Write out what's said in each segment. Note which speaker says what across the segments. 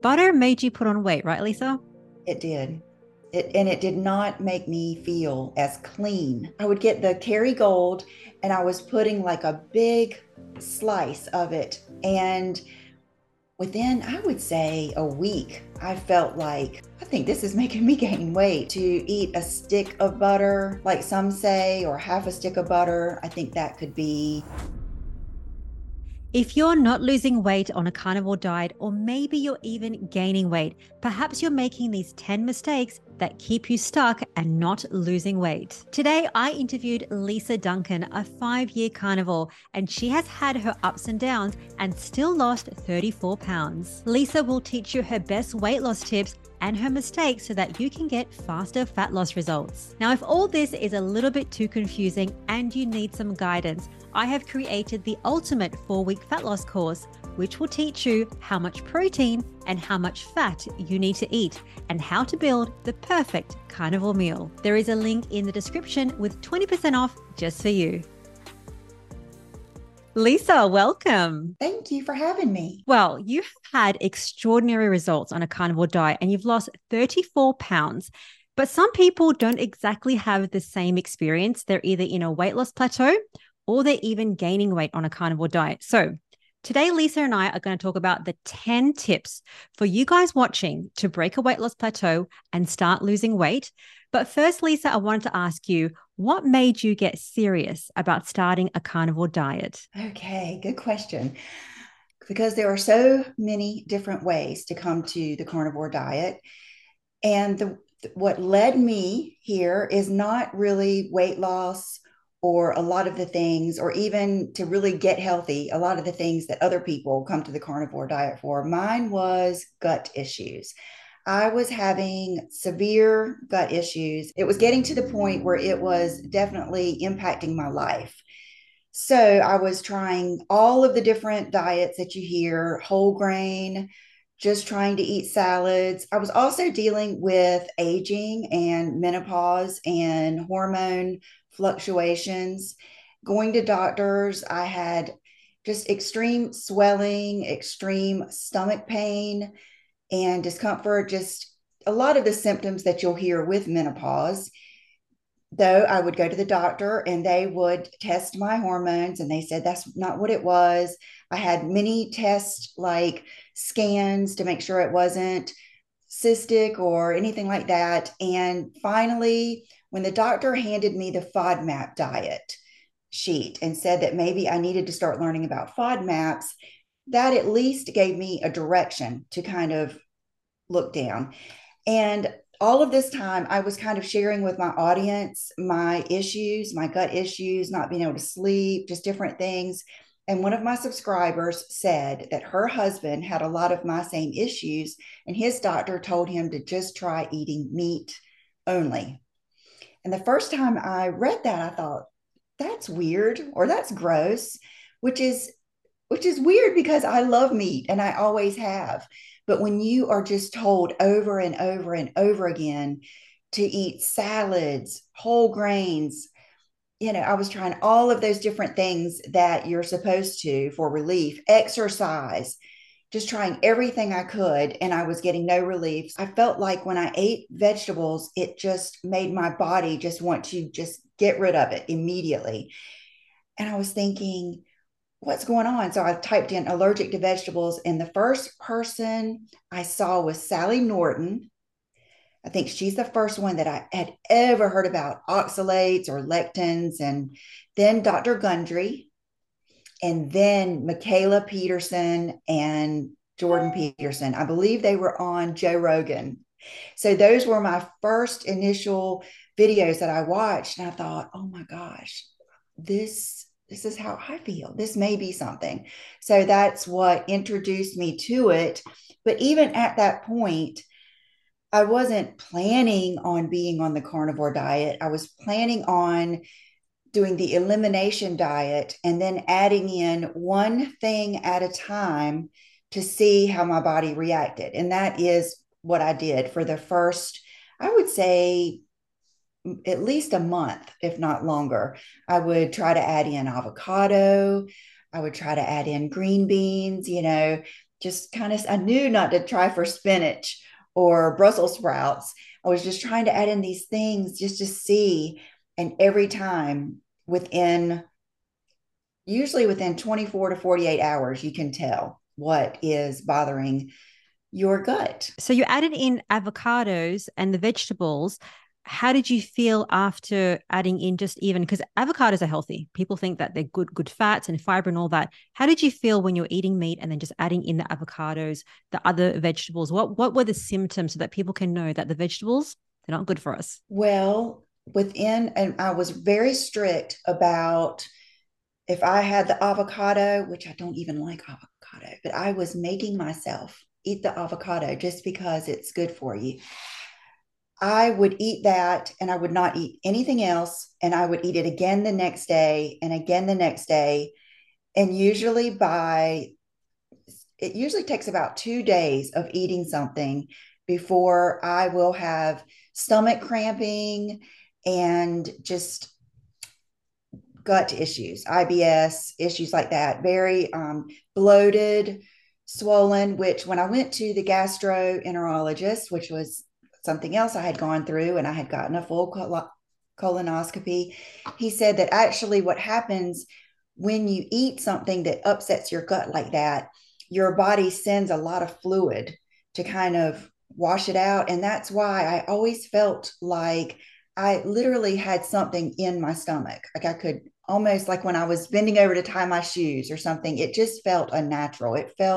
Speaker 1: Butter made you put on weight, right, Lisa?
Speaker 2: It did. And it did not make me feel as clean. I would get the Kerrygold and I was putting like a big slice of it. And within, I would say, a week, I felt like, I think this is making me gain weight. To eat a stick of butter, like some say, or half a stick of butter, I think that could be.
Speaker 1: If you're not losing weight on a carnivore diet, or maybe you're even gaining weight, perhaps you're making these 10 mistakes that keep you stuck and not losing weight. Today, I interviewed Lisa Duncan, a 5-year carnivore, and she has had her ups and downs and still lost 34 pounds. Lisa will teach you her best weight loss tips and her mistakes so that you can get faster fat loss results. Now, if all this is a little bit too confusing and you need some guidance, I have created the ultimate 4-week fat loss course, which will teach you how much protein and how much fat you need to eat and how to build the perfect carnivore meal. There is a link in the description with 20% off just for you. Lisa, welcome.
Speaker 2: Thank you for having me.
Speaker 1: Well, you have had extraordinary results on a carnivore diet and you've lost 34 pounds. But some people don't exactly have the same experience. They're either in a weight loss plateau or they're even gaining weight on a carnivore diet. So today, Lisa and I are going to talk about the 10 tips for you guys watching to break a weight loss plateau and start losing weight. But first, Lisa, I wanted to ask you, what made you get serious about starting a carnivore diet?
Speaker 2: Okay, good question. Because there are so many different ways to come to the carnivore diet. And what led me here is not really weight loss or a lot of the things, or even to really get healthy, a lot of the things that other people come to the carnivore diet for. Mine was gut issues. I was having severe gut issues. It was getting to the point where it was definitely impacting my life. So I was trying all of the different diets that you hear, whole grain, just trying to eat salads. I was also dealing with aging and menopause and hormone fluctuations. Going to doctors, I had just extreme swelling, extreme stomach pain, and discomfort, just a lot of the symptoms that you'll hear with menopause. Though I would go to the doctor and they would test my hormones and they said that's not what it was. I had many tests like scans to make sure it wasn't cystic or anything like that. And finally, when the doctor handed me the FODMAP diet sheet and said that maybe I needed to start learning about FODMAPs, that at least gave me a direction to kind of look down. And all of this time, I was kind of sharing with my audience my issues, my gut issues, not being able to sleep, just different things. And one of my subscribers said that her husband had a lot of my same issues, and his doctor told him to just try eating meat only. And the first time I read that, I thought, that's weird or that's gross, which is which is weird because I love meat and I always have. But when you are just told over and over and over again to eat salads, whole grains, I was trying all of those different things that you're supposed to for relief, exercise, just trying everything I could, and I was getting no relief. I felt like when I ate vegetables, it just made my body just want to just get rid of it immediately. And I was thinking, what's going on? So I typed in allergic to vegetables, and the first person I saw was Sally Norton. I think she's the first one that I had ever heard about oxalates or lectins, and then Dr. Gundry, and then Michaela Peterson and Jordan Peterson. I believe they were on Joe Rogan. So those were my first initial videos that I watched, and I thought, oh my gosh, this is how I feel. This may be something. So that's what introduced me to it. But even at that point, I wasn't planning on being on the carnivore diet. I was planning on doing the elimination diet and then adding in one thing at a time to see how my body reacted. And that is what I did for the first, I would say, at least a month, if not longer. I would try to add in avocado. I would try to add in green beans, just kind of, I knew not to try for spinach or Brussels sprouts. I was just trying to add in these things just to see. And every time within, usually within 24 to 48 hours, you can tell what is bothering your gut.
Speaker 1: So you added in avocados and the vegetables. How did you feel after adding in just even because avocados are healthy? People think that they're good fats and fiber and all that. How did you feel when you're eating meat and then just adding in the avocados, the other vegetables? What were the symptoms so that people can know that the vegetables they're not good for us?
Speaker 2: Well, and I was very strict about if I had the avocado, which I don't even like avocado, but I was making myself eat the avocado just because it's good for you. I would eat that and I would not eat anything else. And I would eat it again the next day and again the next day. And it usually takes about 2 days of eating something before I will have stomach cramping and just gut issues, IBS, issues like that, very bloated, swollen, which when I went to the gastroenterologist, which was something else I had gone through and I had gotten a full colonoscopy, he said that actually what happens when you eat something that upsets your gut like that, your body sends a lot of fluid to kind of wash it out. And that's why I always felt like I literally had something in my stomach. Like I could almost like when I was bending over to tie my shoes or something, it just felt unnatural.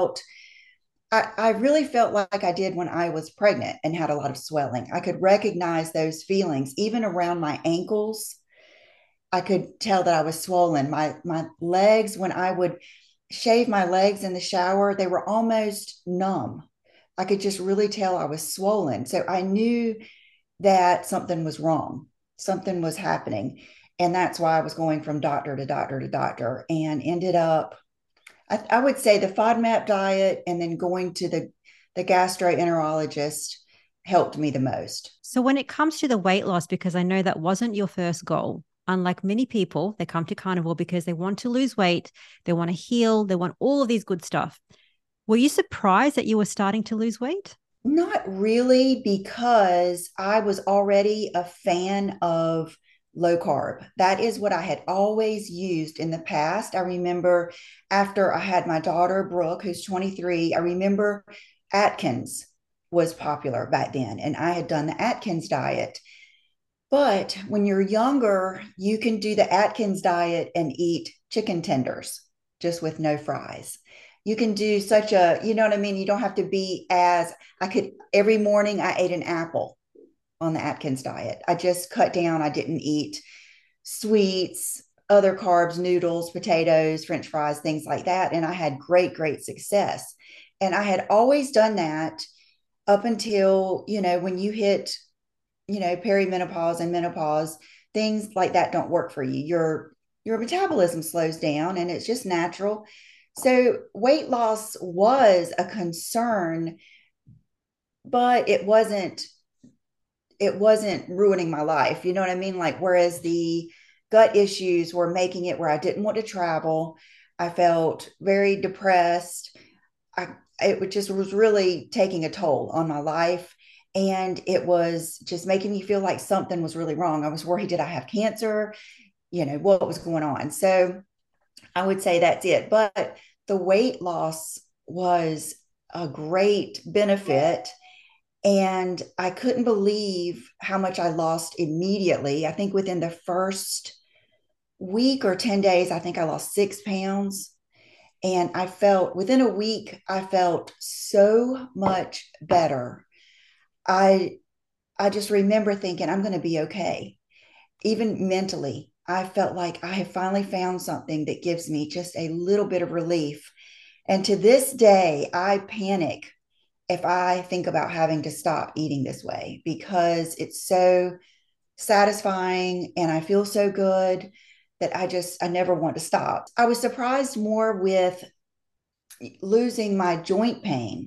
Speaker 2: I really felt like I did when I was pregnant and had a lot of swelling. I could recognize those feelings even around my ankles. I could tell that I was swollen. My legs, when I would shave my legs in the shower, they were almost numb. I could just really tell I was swollen. So I knew that something was wrong, something was happening. And that's why I was going from doctor to doctor to doctor and ended up, I would say the FODMAP diet and then going to the gastroenterologist helped me the most.
Speaker 1: So when it comes to the weight loss, because I know that wasn't your first goal, unlike many people, they come to carnivore because they want to lose weight, they want to heal, they want all of these good stuff. Were you surprised that you were starting to lose weight?
Speaker 2: Not really, because I was already a fan of low carb. That is what I had always used in the past. I remember after I had my daughter, Brooke, who's 23, I remember Atkins was popular back then, and I had done the Atkins diet. But when you're younger, you can do the Atkins diet and eat chicken tenders just with no fries. You can do such a, you know what I mean? You don't have to be as, I could, every morning I ate an apple on the Atkins diet. I just cut down. I didn't eat sweets, other carbs, noodles, potatoes, French fries, things like that. And I had great success. And I had always done that up until, when you hit perimenopause and menopause, things like that don't work for you. Your metabolism slows down and it's just natural. So weight loss was a concern, but it wasn't ruining my life. You know what I mean? Like, whereas the gut issues were making it where I didn't want to travel. I felt very depressed. It just was really taking a toll on my life. And it was just making me feel like something was really wrong. I was worried, did I have cancer? What was going on? So I would say that's it. But the weight loss was a great benefit. And I couldn't believe how much I lost immediately. I think within the first week or 10 days, I think I lost 6 pounds. And I felt within a week, I felt so much better. I I just remember thinking, I'm going to be okay. Even mentally, I felt like I have finally found something that gives me just a little bit of relief. And to this day, I panic if I think about having to stop eating this way because it's so satisfying and I feel so good that I never want to stop. I was surprised more with losing my joint pain,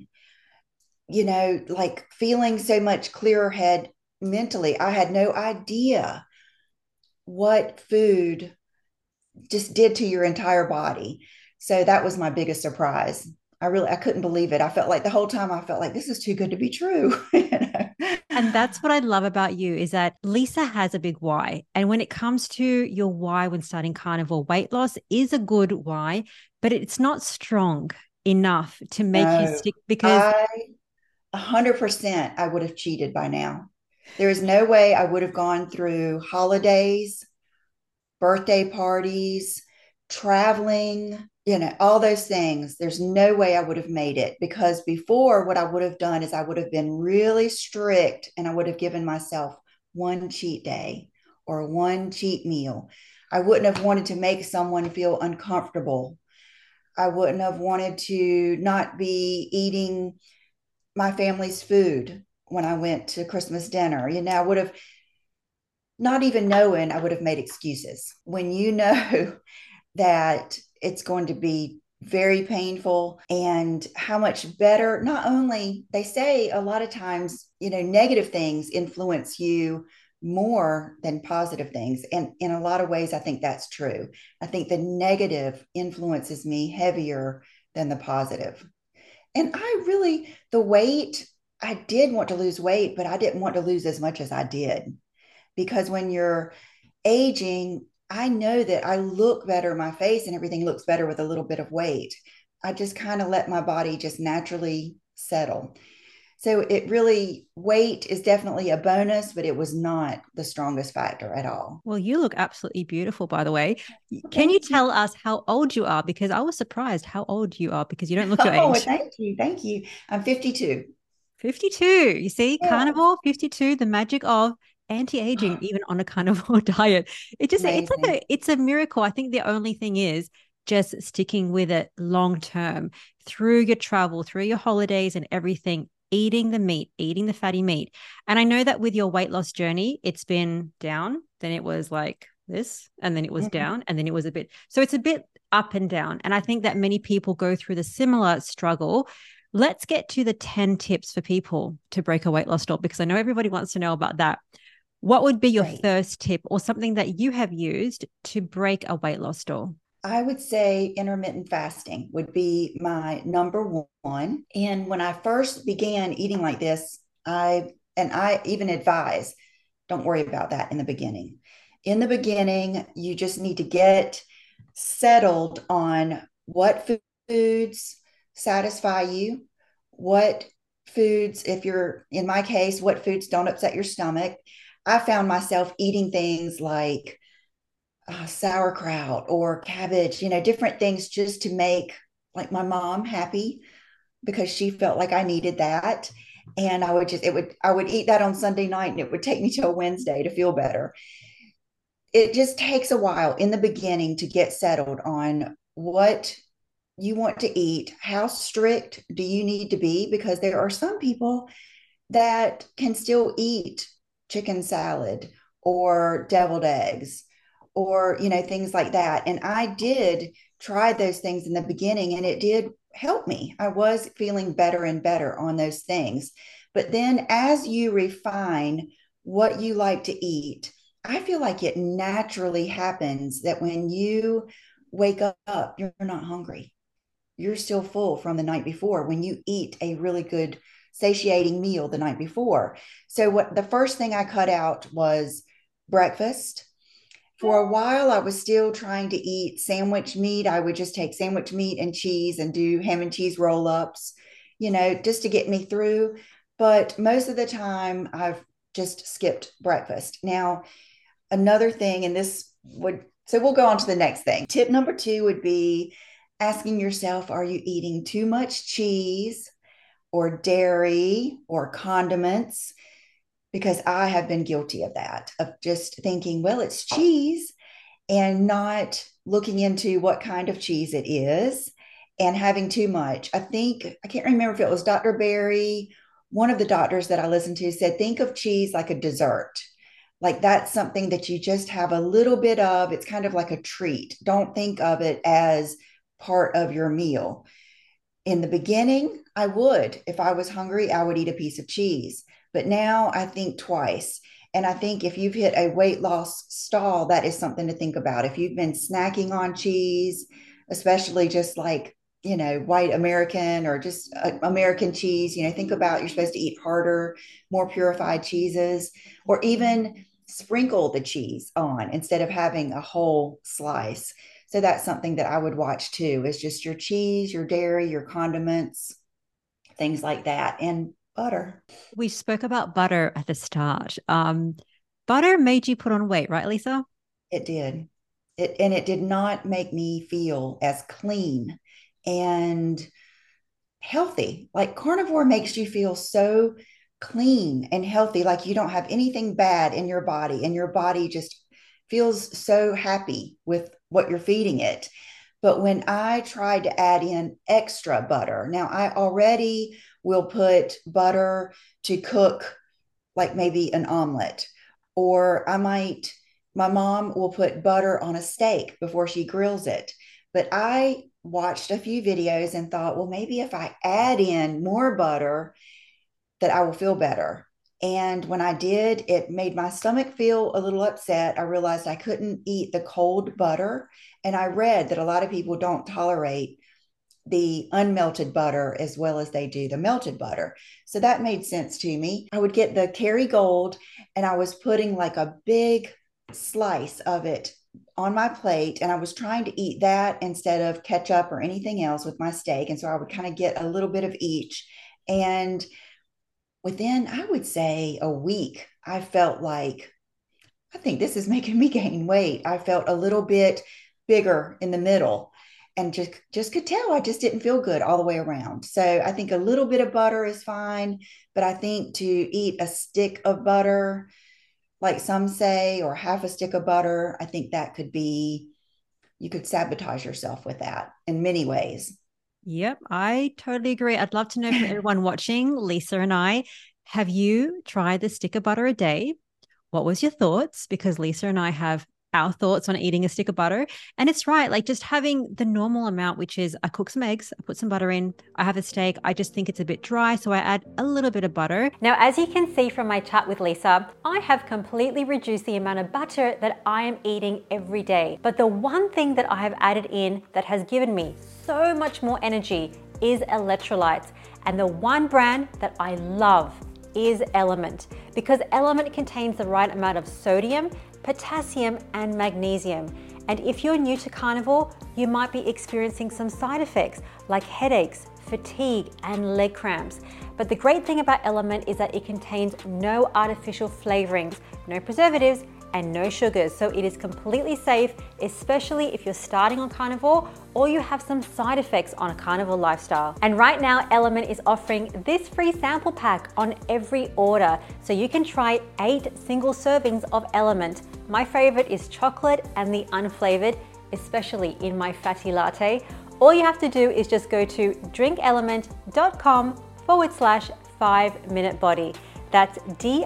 Speaker 2: like feeling so much clearer head mentally. I had no idea what food just did to your entire body. So that was my biggest surprise. I couldn't believe it. I felt like the whole time I felt like this is too good to be true. You know?
Speaker 1: And that's what I love about you is that Lisa has a big why. And when it comes to your why when starting carnivore, weight loss is a good why, but it's not strong enough to make you
Speaker 2: No,
Speaker 1: stick because
Speaker 2: I 100% I would have cheated by now. There is no way I would have gone through holidays, birthday parties, traveling, all those things. There's no way I would have made it because before, what I would have done is I would have been really strict and I would have given myself one cheat day or one cheat meal. I wouldn't have wanted to make someone feel uncomfortable. I wouldn't have wanted to not be eating my family's food when I went to Christmas dinner. I would have, not even knowing, I would have made excuses. When you know that it's going to be very painful and how much better, not only they say a lot of times, negative things influence you more than positive things. And in a lot of ways, I think that's true. I think the negative influences me heavier than the positive. And the weight, I did want to lose weight, but I didn't want to lose as much as I did. Because when you're aging, I know that I look better, my face and everything looks better with a little bit of weight. I just kind of let my body just naturally settle. So weight is definitely a bonus, but it was not the strongest factor at all.
Speaker 1: well, you look absolutely beautiful, by the way. Can you
Speaker 2: Thank you.
Speaker 1: tell us how old you are? Because I was surprised how old you are because you don't look your
Speaker 2: Oh,
Speaker 1: age.
Speaker 2: thank you. Thank you. I'm 52.
Speaker 1: 52. You see,
Speaker 2: Yes.
Speaker 1: carnivore 52, the magic of anti-aging, even on a carnivore diet. It's like
Speaker 2: Amazing.
Speaker 1: it's a miracle. I think the only thing is just sticking with it long term through your travel, through your holidays and everything, eating the meat, eating the fatty meat. And I know that with your weight loss journey, it's been down, then it was like this, and then it was
Speaker 2: Mhm.
Speaker 1: down, and then it was a bit. So it's a bit up and down. And I think that many people go through the similar struggle. Let's get to the 10 tips for people to break a weight loss stall because I know everybody wants to know about that. What would be your
Speaker 2: Great.
Speaker 1: first tip or something that you have used to break a weight loss stall?
Speaker 2: I would say intermittent fasting would be my number one. And when I first began eating like this, I even advise, don't worry about that in the beginning. In the beginning, you just need to get settled on what foods satisfy you, what foods, if you're in my case, what foods don't upset your stomach. I found myself eating things like sauerkraut or cabbage, different things just to make like my mom happy because she felt like I needed that. And I would eat that on Sunday night and it would take me till Wednesday to feel better. It just takes a while in the beginning to get settled on what you want to eat. How strict do you need to be? Because there are some people that can still eat chicken salad or deviled eggs or things like that, and I did try those things in the beginning and it did help me. I was feeling better and better on those things, but then as you refine what you like to eat, I feel like it naturally happens that when you wake up you're not hungry, you're still full from the night before when you eat a really good satiating meal the night before. So what the first thing I cut out was breakfast. For a while I was still trying to eat sandwich meat. I would just take sandwich meat and cheese and do ham and cheese roll ups, just to get me through. But most of the time I've just skipped breakfast. Now, another thing, and this would, so we'll go on to the next thing. Tip number two would be asking yourself, are you eating too much cheese or dairy or condiments? Because I have been guilty of that, of just thinking, well, it's cheese and not looking into what kind of cheese it is and having too much. I can't remember if it was Dr. Berry, one of the doctors that I listened to said, think of cheese like a dessert. Like that's something that you just have a little bit of. It's kind of like a treat. Don't think of it as part of your meal. In the beginning, I would. If I was hungry, I would eat a piece of cheese. But now I think twice. And I think if you've hit a weight loss stall, that is something to think about. If you've been snacking on cheese, especially just like white American or just American cheese. Think about you're supposed to eat harder, more purified cheeses, or even sprinkle the cheese on instead of having a whole slice. So that's something that I would watch too, is just your cheese, your dairy, your condiments, things like that, and butter.
Speaker 1: We spoke about butter at the start. Butter made you put on weight, right, Lisa?
Speaker 2: It did. And it did not make me feel as clean and healthy. Like carnivore makes you feel so clean and healthy, like you don't have anything bad in your body, and your body just feels so happy with what you're feeding it. But when I tried to add in extra butter, now I already will put butter to cook, like maybe an omelet, or my mom will put butter on a steak before she grills it. But I watched a few videos and thought, well, maybe if I add in more butter, that I will feel better. And when I did, it made my stomach feel a little upset. I realized I couldn't eat the cold butter. And I read that a lot of people don't tolerate the unmelted butter as well as they do the melted butter. So that made sense to me. I would get the Kerrygold, and I was putting like a big slice of it on my plate, and I was trying to eat that instead of ketchup or anything else with my steak. And so I would kind of get a little bit of each. And within, I would say, a week, I felt like, I think this is making me gain weight. I felt a little bit bigger in the middle, and just could tell I just didn't feel good all the way around. So I think a little bit of butter is fine, but I think to eat a stick of butter, like some say, or half a stick of butter, I think that could be, you could sabotage yourself with that in many ways.
Speaker 1: Yep, I totally agree. I'd love to know from everyone watching, Lisa and I, have you tried the stick of butter a day? What was your thoughts? Because Lisa and I have our thoughts on eating a stick of butter. And it's right, like just having the normal amount, which is I cook some eggs, I put some butter in, I have a steak. I just think it's a bit dry, so I add a little bit of butter. Now, as you can see from my chat with Lisa, I have completely reduced the amount of butter that I am eating every day. But the one thing that I have added in that has given me so much more energy is electrolytes. And the one brand that I love is Element, because Element contains the right amount of sodium, potassium, and magnesium. And if you're new to carnivore, you might be experiencing some side effects like headaches, fatigue, and leg cramps. But the great thing about Element is that it contains no artificial flavorings, no preservatives, and no sugars. So it is completely safe, especially if you're starting on carnivore or you have some side effects on a carnivore lifestyle. And right now, Element is offering this free sample pack on every order. So you can try 8 single servings of Element. My favorite is chocolate and the unflavored, especially in my fatty latte. All you have to do is just go to drinkelement.com/5minutebody. That's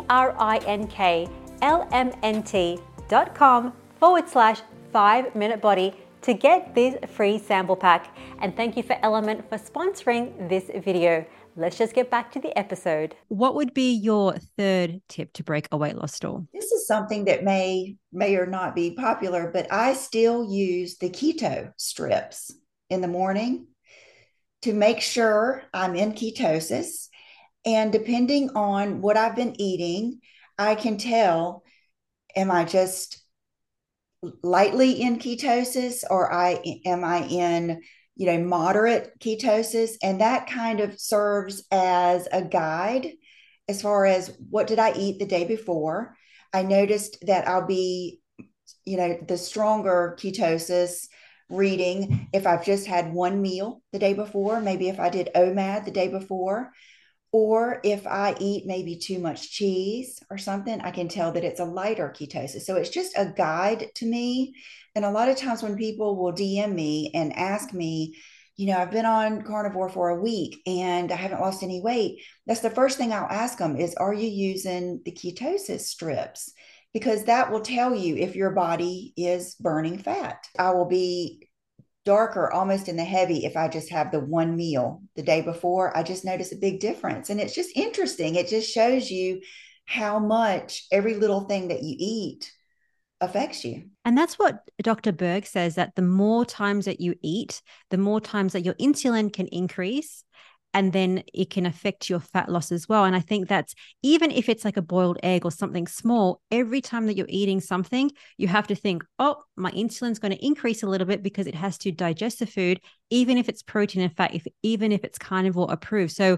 Speaker 1: DRINKLMNT.com/5minutebody to get this free sample pack. And thank you for Element for sponsoring this video. Let's just get back to the episode. What would be your third tip to break a weight loss stall?
Speaker 2: This is something that may or not be popular, but I still use the keto strips in the morning to make sure I'm in ketosis. And depending on what I've been eating, I can tell, am I just lightly in ketosis, or am I in, moderate ketosis? And that kind of serves as a guide as far as what did I eat the day before. I noticed that I'll be, the stronger ketosis reading if I've just had one meal the day before, maybe if I did OMAD the day before, or if I eat maybe too much cheese or something, I can tell that it's a lighter ketosis. So it's just a guide to me. And a lot of times when people will DM me and ask me, I've been on carnivore for a week and I haven't lost any weight, that's the first thing I'll ask them is, are you using the ketosis strips? Because that will tell you if your body is burning fat. I will be darker, almost in the heavy, if I just have the one meal the day before. I just notice a big difference. And it's just interesting. It just shows you how much every little thing that you eat affects you.
Speaker 1: And that's what Dr. Berg says, that the more times that you eat, the more times that your insulin can increase, and then it can affect your fat loss as well. And I think that's, even if it's like a boiled egg or something small, every time that you're eating something, you have to think, oh, my insulin's going to increase a little bit because it has to digest the food, even if it's protein and fat, even if it's carnivore approved. So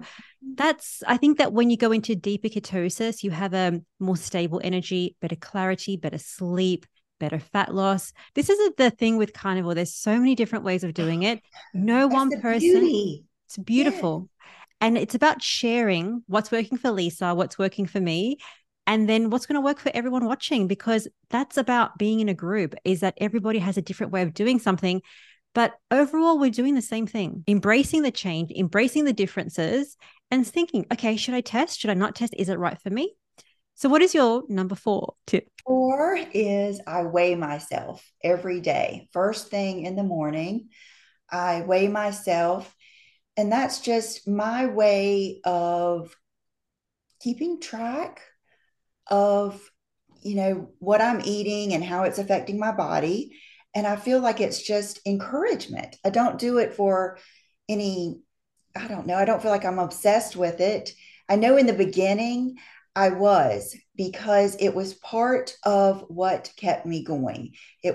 Speaker 1: I think that when you go into deeper ketosis, you have a more stable energy, better clarity, better sleep, better fat loss. This is the thing with carnivore. There's so many different ways of doing it. No
Speaker 2: That's
Speaker 1: one
Speaker 2: the
Speaker 1: person.
Speaker 2: beauty.
Speaker 1: It's
Speaker 2: Yes.
Speaker 1: beautiful. And it's about sharing what's working for Lisa, what's working for me, and then what's going to work for everyone watching, because that's about being in a group, is that everybody has a different way of doing something. But overall, we're doing the same thing, embracing the change, embracing the differences, and thinking, okay, should I test? Should I not test? Is it right for me? So, what is your number 4 tip?
Speaker 2: Or is I weigh myself every day. First thing in the morning, I weigh myself. And that's just my way of keeping track of, what I'm eating and how it's affecting my body. And I feel like it's just encouragement. I don't do it for any, I don't know, I don't feel like I'm obsessed with it. I know in the beginning I was, because it was part of what kept me going.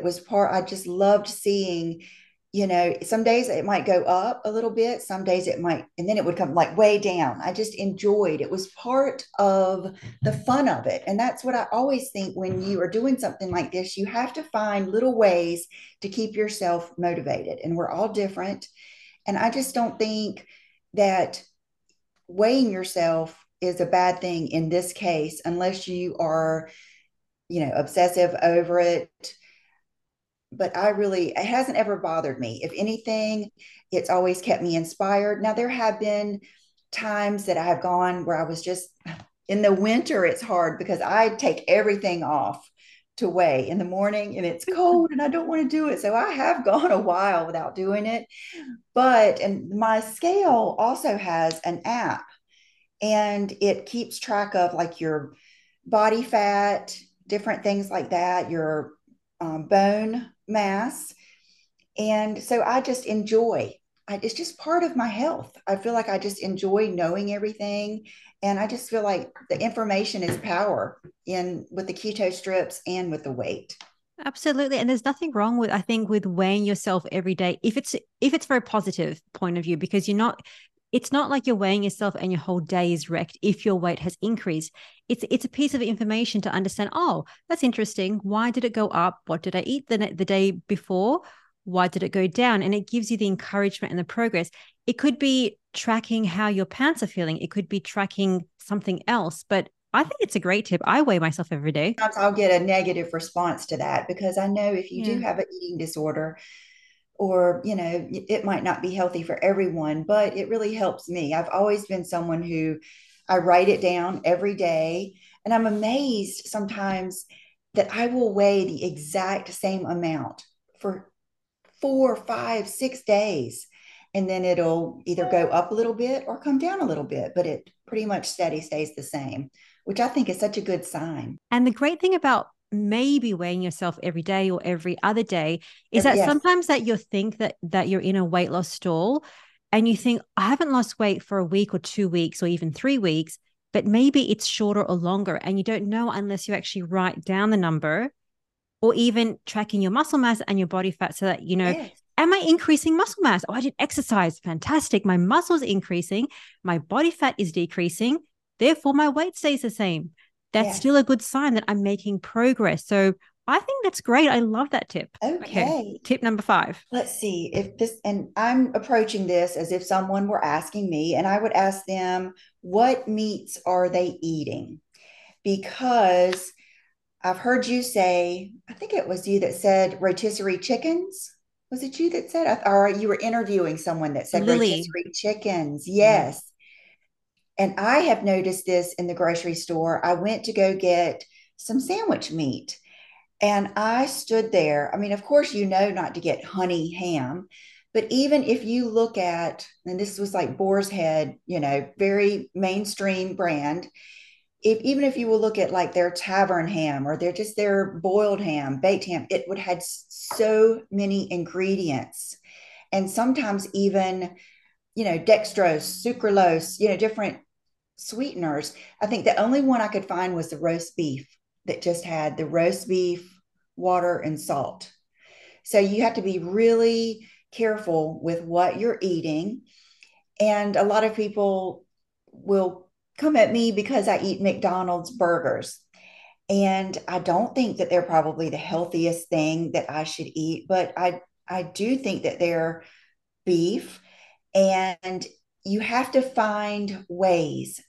Speaker 2: I just loved seeing, some days it might go up a little bit, some days it might, and then it would come like way down. I just enjoyed it. Was part of the fun of it. And that's what I always think when you are doing something like this, you have to find little ways to keep yourself motivated. And we're all different. And I just don't think that weighing yourself is a bad thing in this case, unless you are, obsessive over it. But it hasn't ever bothered me. If anything, it's always kept me inspired. Now, there have been times that I have gone where I was just, in the winter, it's hard because I take everything off to weigh in the morning and it's cold and I don't want to do it. So I have gone a while without doing it. And my scale also has an app, and it keeps track of like your body fat, different things like that, your bone mass. And so I just it's just part of my health. I feel like I just enjoy knowing everything. And I just feel like the information is power in with the keto strips and with the weight.
Speaker 1: Absolutely. And there's nothing wrong with, I think, with weighing yourself every day, if it's very positive point of view, because it's not like you're weighing yourself and your whole day is wrecked if your weight has increased. It's a piece of information to understand, oh, that's interesting. Why did it go up? What did I eat the day before? Why did it go down? And it gives you the encouragement and the progress. It could be tracking how your pants are feeling. It could be tracking something else, but I think it's a great tip. I weigh myself every day.
Speaker 2: Sometimes I'll get a negative response to that because I know if you do
Speaker 1: Yeah.
Speaker 2: have an eating disorder, or it might not be healthy for everyone, but it really helps me. I've always been someone who I write it down every day, and I'm amazed sometimes that I will weigh the exact same amount for 4, 5, 6 days, and then it'll either go up a little bit or come down a little bit, but it pretty much steady stays the same, which I think is such a good sign.
Speaker 1: And the great thing about maybe weighing yourself every day or every other day is that
Speaker 2: Yes.
Speaker 1: sometimes that you think that you're in a weight loss stall and you think, I haven't lost weight for a week or 2 weeks or even 3 weeks, but maybe it's shorter or longer. And you don't know unless you actually write down the number, or even tracking your muscle mass and your body fat, so that,
Speaker 2: Yes.
Speaker 1: am I increasing muscle mass? Oh, I did exercise. Fantastic. My muscle's increasing. My body fat is decreasing. Therefore, my weight stays the same. That's
Speaker 2: Yes.
Speaker 1: still a good sign that I'm making progress. So I think that's great. I love that tip. Okay.
Speaker 2: Okay.
Speaker 1: Tip number 5.
Speaker 2: Let's see if this, and I'm approaching this as if someone were asking me, and I would ask them, what meats are they eating? Because I've heard you say, I think it was you that said rotisserie chickens. Was it you that said, or you were interviewing someone that said
Speaker 1: Lily.
Speaker 2: rotisserie chickens?
Speaker 1: Yeah.
Speaker 2: Yes. And I have noticed this in the grocery store. I went to go get some sandwich meat, and I stood there. I mean, of course, not to get honey ham, but even if you look at, and this was like Boar's Head, very mainstream brand, even if you will look at like their tavern ham or their boiled ham, baked ham, it would have so many ingredients. And sometimes even, dextrose, sucralose, different sweeteners. I think the only one I could find was the roast beef that just had the roast beef, water, and salt. So you have to be really careful with what you're eating. And a lot of people will come at me because I eat McDonald's burgers. And I don't think that they're probably the healthiest thing that I should eat, but I do think that they're beef, and you have to find ways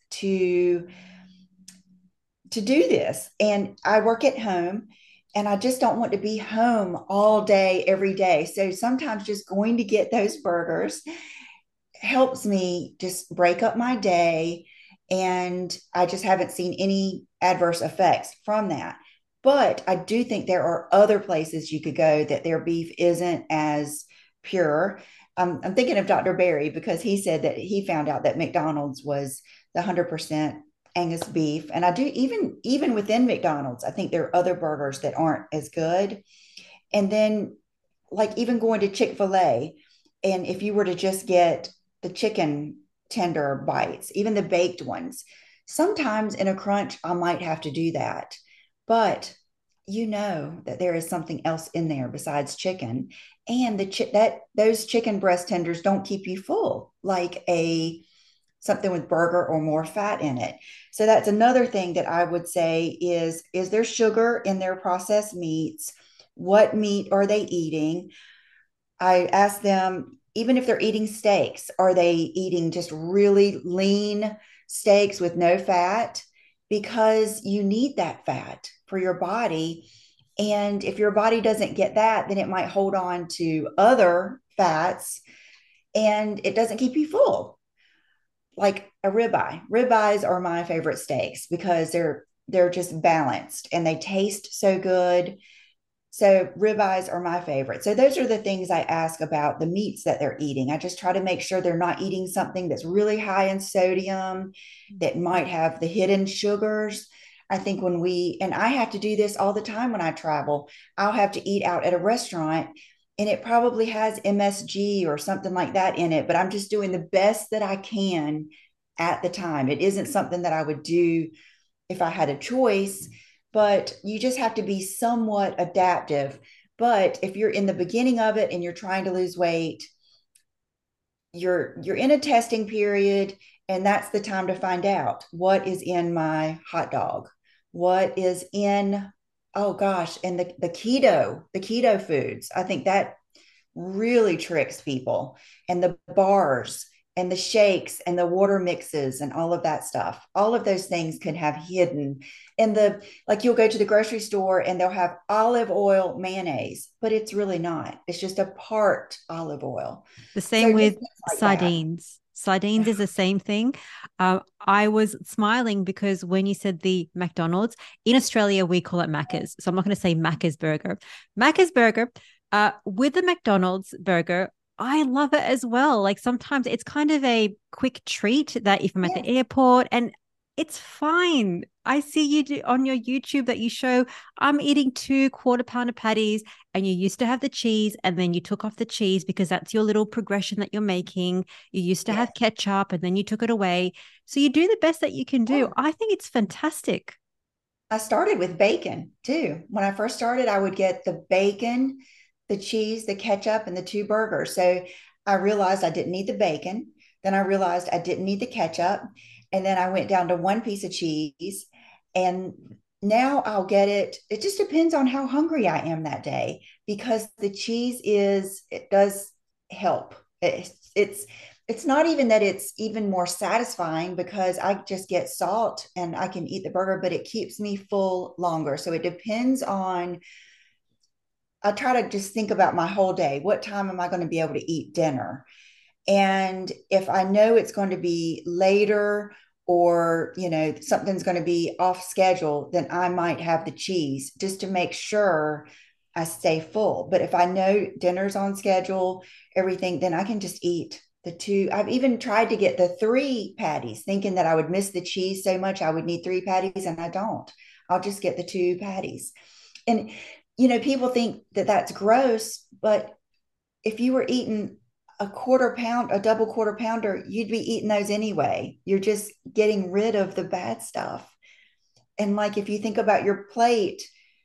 Speaker 2: to do this. And I work at home, and I just don't want to be home all day every day. So sometimes just going to get those burgers helps me just break up my day, and I just haven't seen any adverse effects from that. But I do think there are other places you could go that their beef isn't as pure. I'm thinking of Dr. Barry because he said that he found out that McDonald's was the 100% Angus beef, and I do even within McDonald's, I think there are other burgers that aren't as good. And then, like even going to Chick-fil-A, and if you were to just get the chicken tender bites, even the baked ones, sometimes in a crunch, I might have to do that. But you know that there is something else in there besides chicken, and that those chicken breast tenders don't keep you full like a something with burger or more fat in it. So that's another thing that I would say is there sugar in their processed meats? What meat are they eating? I ask them, even if they're eating steaks, are they eating just really lean steaks with no fat? Because you need that fat for your body. And if your body doesn't get that, then it might hold on to other fats and it doesn't keep you full. Like a ribeye. Ribeyes are my favorite steaks because they're just balanced and they taste so good. So ribeyes are my favorite. So those are the things I ask about the meats that they're eating. I just try to make sure they're not eating something that's really high in sodium, that might have the hidden sugars. I think and I have to do this all the time when I travel, I'll have to eat out at a restaurant and it probably has MSG or something like that in it, but I'm just doing the best that I can at the time. It isn't something that I would do if I had a choice, but you just have to be somewhat adaptive. But if you're in the beginning of it and you're trying to lose weight, you're in a testing period, and that's the time to find out what is in my hot dog, what is in, oh gosh, and the keto foods. I think that really tricks people, and the bars and the shakes and the water mixes and all of that stuff. All of those things can have hidden. And like you'll go to the grocery store and they'll have olive oil mayonnaise, but it's really not. It's just a part olive oil.
Speaker 1: The
Speaker 2: So
Speaker 1: same
Speaker 2: just
Speaker 1: with
Speaker 2: things like that.
Speaker 1: sardines. Sardines is the same thing. I was smiling because when you said the McDonald's, in Australia, we call it Macca's. So I'm not going to say Macca's burger. Macca's burger, with the McDonald's burger, I love it as well. Like sometimes it's kind of a quick treat that if I'm at the
Speaker 2: Yes.
Speaker 1: airport and it's fine. I see you do on your YouTube that you show I'm eating 2 quarter pounder patties and you used to have the cheese and then you took off the cheese because that's your little progression that you're making. You used to have
Speaker 2: Yes.
Speaker 1: ketchup and then you took it away. So you do the best that you can do.
Speaker 2: Yeah.
Speaker 1: I think it's fantastic.
Speaker 2: I started with bacon too. When I first started, I would get the bacon, the cheese, the ketchup, and the two burgers. So I realized I didn't need the bacon. Then I realized I didn't need the ketchup. And then I went down to one piece of cheese. And now I'll get it. It just depends on how hungry I am that day because it does help. It's not even that it's even more satisfying because I just get salt and I can eat the burger, but it keeps me full longer. So it depends on, I try to just think about my whole day. What time am I going to be able to eat dinner? And if I know it's going to be later or, something's going to be off schedule, then I might have the cheese just to make sure I stay full. But if I know dinner's on schedule, everything, then I can just eat the two. I've even tried to get the three patties, thinking that I would miss the cheese so much I would need three patties, and I don't. I'll just get the two patties. And, people think that that's gross, but if you were eating a quarter pound, a double quarter pounder, you'd be eating those anyway. You're just getting rid of the bad stuff. And like if you think about your plate,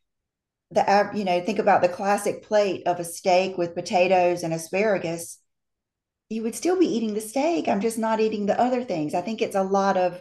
Speaker 2: think about the classic plate of a steak with potatoes and asparagus, you would still be eating the steak. I'm just not eating the other things. I think it's a lot of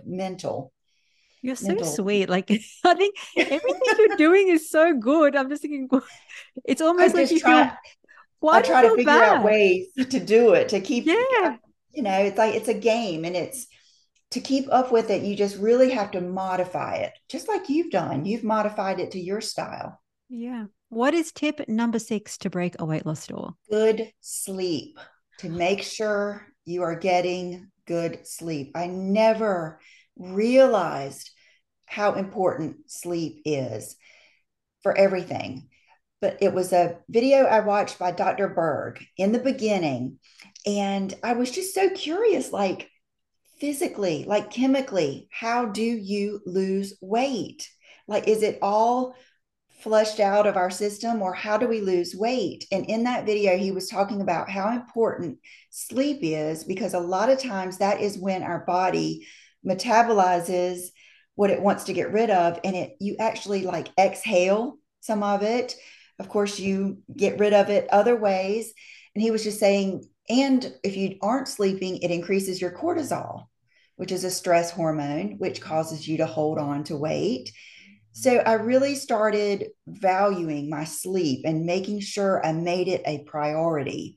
Speaker 1: You're so
Speaker 2: mental.
Speaker 1: sweet. Like, I think everything you're doing is so good. I'm just thinking, it's
Speaker 2: I
Speaker 1: almost like
Speaker 2: just
Speaker 1: you
Speaker 2: try,
Speaker 1: feel, why
Speaker 2: I
Speaker 1: do you
Speaker 2: try to
Speaker 1: feel
Speaker 2: figure out
Speaker 1: bad?
Speaker 2: ways to do it, to keep,
Speaker 1: Yeah.
Speaker 2: it's like it's a game, and it's to keep up with it. You just really have to modify it, just like you've done. You've modified it to your style.
Speaker 1: Yeah. What is tip number 6 to break a weight loss store?
Speaker 2: Good sleep, to make sure you are getting good sleep. I never realized how important sleep is for everything. But it was a video I watched by Dr. Berg in the beginning. And I was just so curious, like physically, like chemically, how do you lose weight? Like, is it all flushed out of our system, or how do we lose weight? And in that video, he was talking about how important sleep is, because a lot of times that is when our body metabolizes what it wants to get rid of, and you actually like exhale some of it. Of course, you get rid of it other ways. And he was just saying, and if you aren't sleeping, it increases your cortisol, which is a stress hormone, which causes you to hold on to weight. So I really started valuing my sleep and making sure I made it a priority.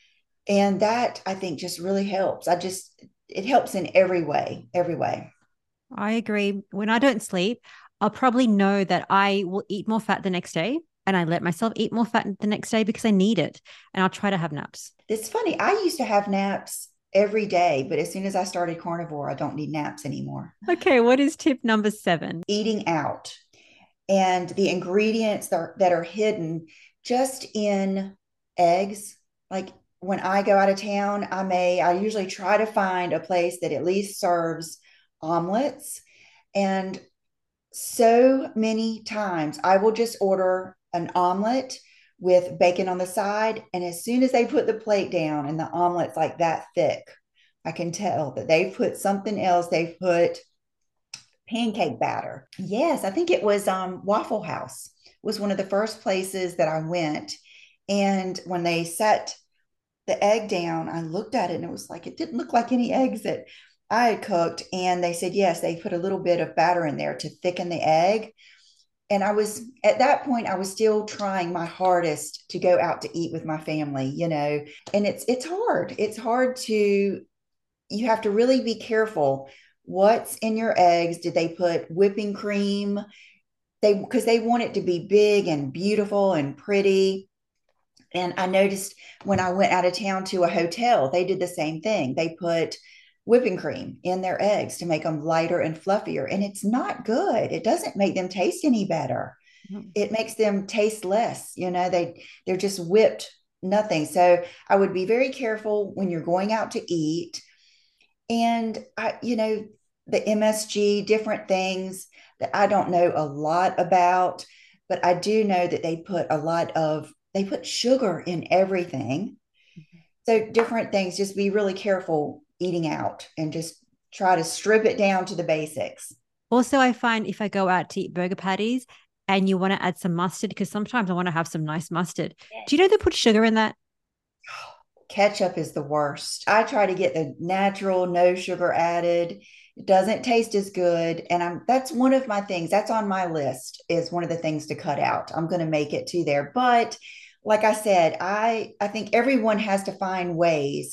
Speaker 2: And that, I think, just really helps. It helps in every way, every way.
Speaker 1: I agree. When I don't sleep, I'll probably know that I will eat more fat the next day. And I let myself eat more fat the next day because I need it. And I'll try to have naps.
Speaker 2: It's funny. I used to have naps every day, but as soon as I started carnivore, I don't need naps anymore.
Speaker 1: Okay. What is tip number 7?
Speaker 2: Eating out and the ingredients that are hidden just in eggs. Like when I go out of town, I usually try to find a place that at least serves omelets. And so many times I will just order an omelet with bacon on the side. And as soon as they put the plate down and the omelet's like that thick, I can tell that they've put something else. They've put pancake batter. Yes, I think it was Waffle House was one of the first places that I went. And when they set the egg down, I looked at it and it was like, it didn't look like any eggs that I had cooked. And they said, yes, they put a little bit of batter in there to thicken the egg. And at that point, I was still trying my hardest to go out to eat with my family, and it's hard. It's hard you have to really be careful what's in your eggs. Did they put whipping cream? Because they want it to be big and beautiful and pretty. And I noticed when I went out of town to a hotel, they did the same thing. They put whipping cream in their eggs to make them lighter and fluffier. And it's not good. It doesn't make them taste any better. It makes them taste less. They're just whipped nothing. So I would be very careful when you're going out to eat. And the MSG, different things that I don't know a lot about, but I do know that they put sugar in everything. So different things, just be really careful eating out and just try to strip it down to the basics.
Speaker 1: Also, I find if I go out to eat burger patties and you want to add some mustard, because sometimes I want to have some nice mustard. Do you know they put sugar in that?
Speaker 2: Ketchup is the worst. I try to get the natural, no sugar added. It doesn't taste as good. And that's one of my things. That's on my list, is one of the things to cut out. I'm going to make it to there. But like I said, I think everyone has to find ways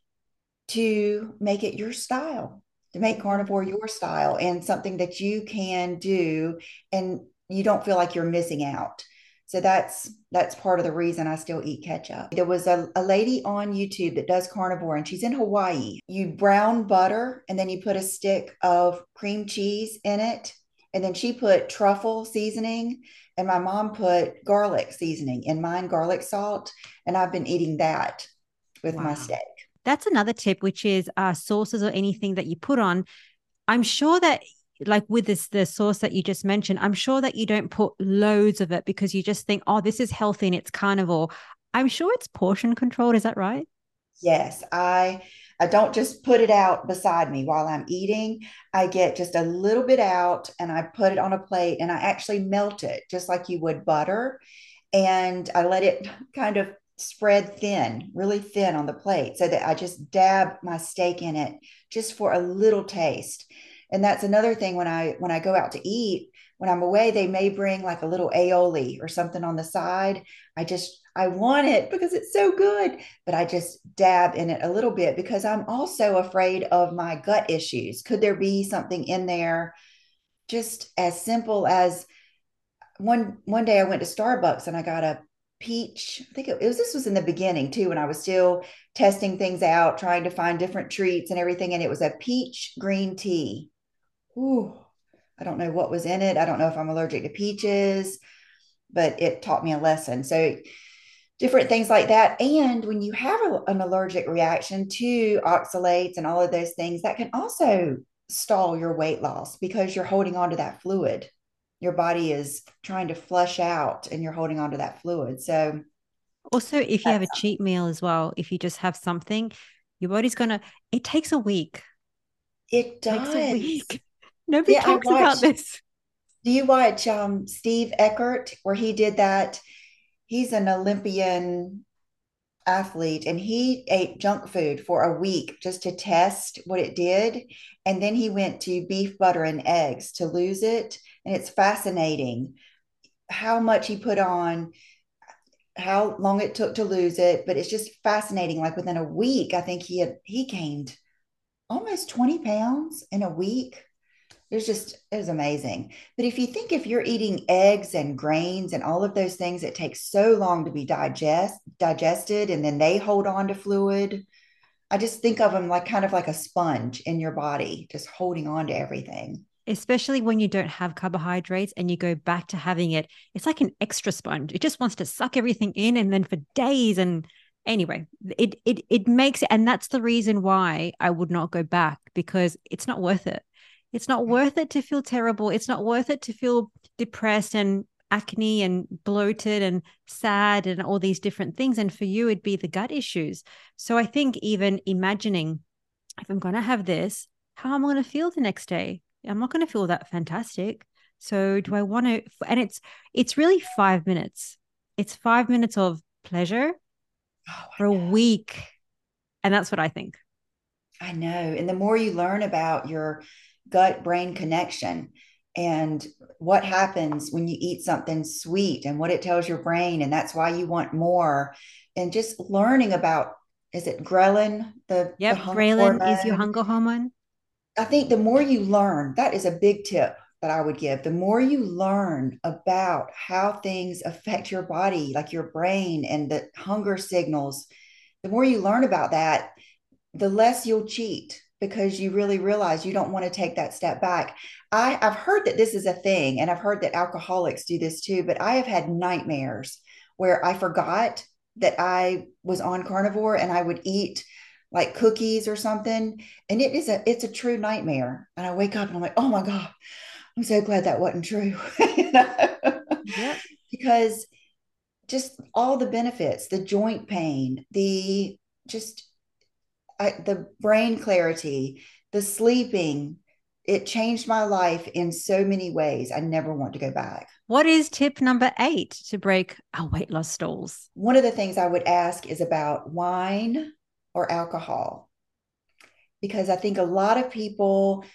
Speaker 2: to make it your style, to make carnivore your style and something that you can do and you don't feel like you're missing out. So that's part of the reason I still eat ketchup. There was a lady on YouTube that does carnivore, and she's in Hawaii. You brown butter and then you put a stick of cream cheese in it. And then she put truffle seasoning, and my mom put garlic seasoning in mine, garlic salt. And I've been eating that with my
Speaker 1: Wow.
Speaker 2: steak.
Speaker 1: That's another tip, which is sauces or anything that you put on. I'm sure that like with this the sauce that you just mentioned, I'm sure that you don't put loads of it because you just think, oh, this is healthy and it's carnivore. I'm sure it's portion controlled. Is that right?
Speaker 2: Yes, I don't just put it out beside me while I'm eating. I get just a little bit out and I put it on a plate and I actually melt it just like you would butter. And I let it kind of spread thin, really thin on the plate so that I just dab my steak in it just for a little taste. And that's another thing when I go out to eat, when I'm away, they may bring like a little aioli or something on the side. I want it because it's so good, but I just dab in it a little bit because I'm also afraid of my gut issues. Could there be something in there just as simple as one day I went to Starbucks and I got a peach. I think it was this was in the beginning too, when I was still testing things out, trying to find different treats and everything. And it was a peach green tea. Ooh, I don't know what was in it. I don't know if I'm allergic to peaches, but it taught me a lesson. So different things like that. And when you have an allergic reaction to oxalates and all of those things, that can also stall your weight loss because you're holding on to that fluid. Your body is trying to flush out and you're holding on to that fluid. So
Speaker 1: Also, if you have a
Speaker 2: that's,
Speaker 1: cheat meal as well, if you just have something, your body's gonna, it takes a week.
Speaker 2: it
Speaker 1: It takes a
Speaker 2: does.
Speaker 1: week. Nobody
Speaker 2: Yeah, I
Speaker 1: talks about
Speaker 2: watched.
Speaker 1: this.
Speaker 2: Do you watch Steve Eckert where he did that? He's an Olympian athlete and he ate junk food for a week just to test what it did. And then he went to beef, butter, and eggs to lose it. And it's fascinating how much he put on, how long it took to lose it. But it's just fascinating. Like within a week, I think he gained almost 20 pounds in a week. It was amazing. But if you're eating eggs and grains and all of those things, it takes so long to be digested and then they hold on to fluid. I just think of them like kind of like a sponge in your body, just holding on to everything.
Speaker 1: Especially when you don't have carbohydrates and you go back to having it. It's like an extra sponge. It just wants to suck everything in and then for days. And anyway, it makes it, and that's the reason why I would not go back because it's not worth it. It's not worth it to feel terrible. It's not worth it to feel depressed and acne and bloated and sad and all these different things. And for you, it'd be the gut issues. So I think even imagining if I'm going to have this, how am I going to feel the next day? I'm not going to feel that fantastic. So do I want to? And it's really 5 minutes. It's 5 minutes of pleasure
Speaker 2: Oh,
Speaker 1: for a week, and that's what I think.
Speaker 2: I know. And the more you learn about your gut brain connection and what happens when you eat something sweet and what it tells your brain, and that's why you want more, and just learning about, is it ghrelin, the
Speaker 1: Yep,
Speaker 2: hunger
Speaker 1: ghrelin is your
Speaker 2: hormone?
Speaker 1: hunger hormone.
Speaker 2: I think the more you learn, that is a big tip that I would give. The more you learn about how things affect your body, like your brain and the hunger signals, the more you learn about that, the less you'll cheat because you really realize you don't want to take that step back. I've heard that this is a thing, and I've heard that alcoholics do this too, but I have had nightmares where I forgot that I was on carnivore and I would eat like cookies or something. And it's a true nightmare. And I wake up and I'm like, oh my God, I'm so glad that wasn't true. You know?
Speaker 1: Yep.
Speaker 2: Because just all the benefits, the joint pain, the just the brain clarity, the sleeping, it changed my life in so many ways. I never want to go back.
Speaker 1: What is tip number 8 to break our weight loss stalls?
Speaker 2: One of the things I would ask is about wine or alcohol, because I think a lot of people,